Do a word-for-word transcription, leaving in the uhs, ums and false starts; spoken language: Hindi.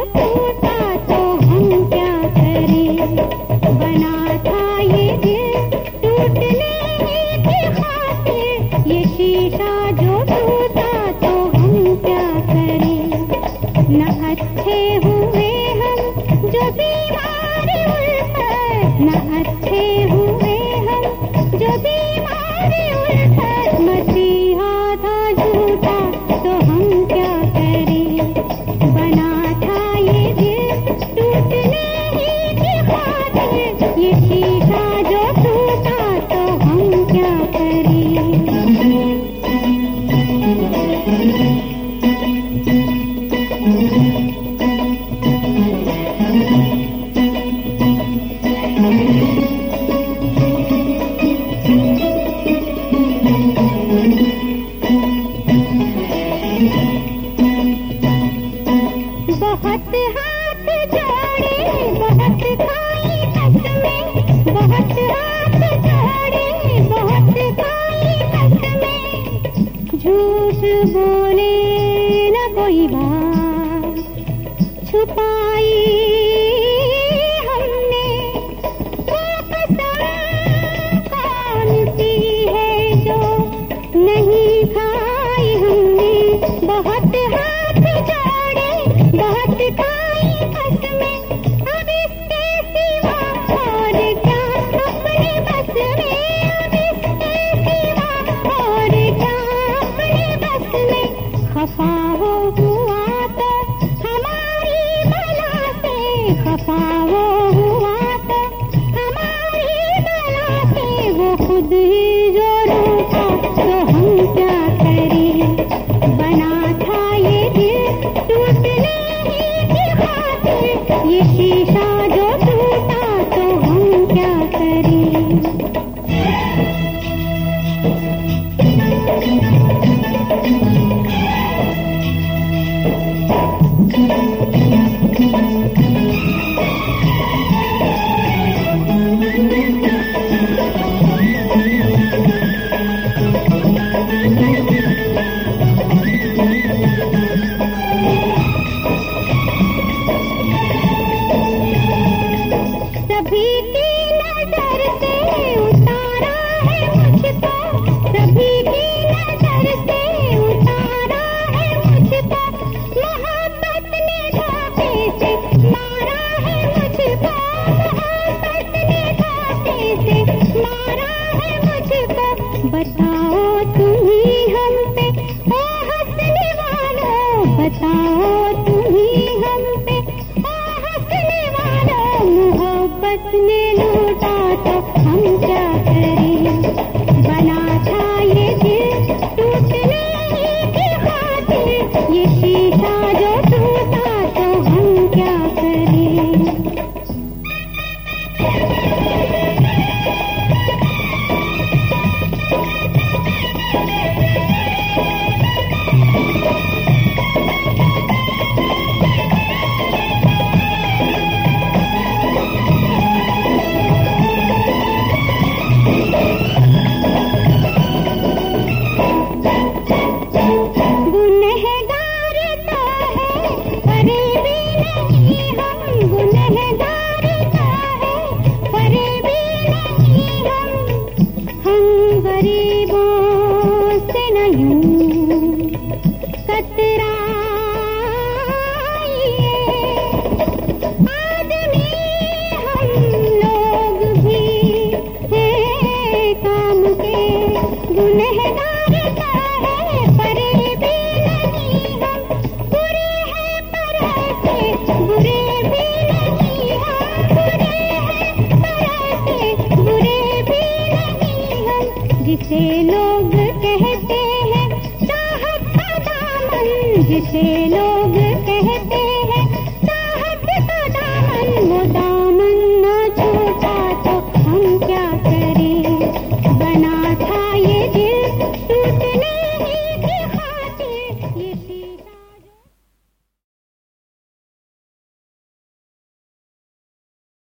टूटा तो हम क्या करें। बना था ये दिल टूटने की खातिर, ये शीशा जो टूटा तो हम क्या करें। न अच्छे हुए हम जो बीमार उल्फत, न अच्छे हुए हम जो बीमार उल्फत। मसीहा था झूठा तो हम क्या करें। बना था ये दिल टूटने ही की खातिर, ये शीशा जो टूटा तो हम क्या करें। बहुत हाथ जोड़े बहुत खाई कसमें, बहुत हाथ जोड़े बहुत खाई कसमें। झूठ बोले न कोई बात छुपाई हमने, वो कसम कौन सी है जो नहीं खाई हमने। बहुत हाथ जोड़े बहुत खाई कसमें, अब इसके सिवा और क्या अपने बस में। अब इसके सिवा और क्या अपने बस में। खफा वो हुआ तो हमारी भला से, खफा वो हुआ तो हमारी भला से। वो खुद ही जो रूठा तो हम क्या करें। बना था ये दिल टूटने ये शीशा जो टूटा तो हम क्या करें। सभी की नजर से उतारा है मुझको, सभी की नजर से उतारा है मुझको। मोहब्बत ने धोखे से मारा है मुझको, मोहब्बत ने धोखे से मारा है मुझको। बताओ तुम ही हम पे ओ हंसने वालों, बताओ तुम ही हम पे ओ हंसने वालों। मोहब्बत ने लूटा तो हम क्या करें। बना था ये दिल टूटने ही की खातिर, ये शीशा जो टूटा तो हम क्या करें। जिसे लोग कहते हैं चाहत का दामन, जिसे लोग कहते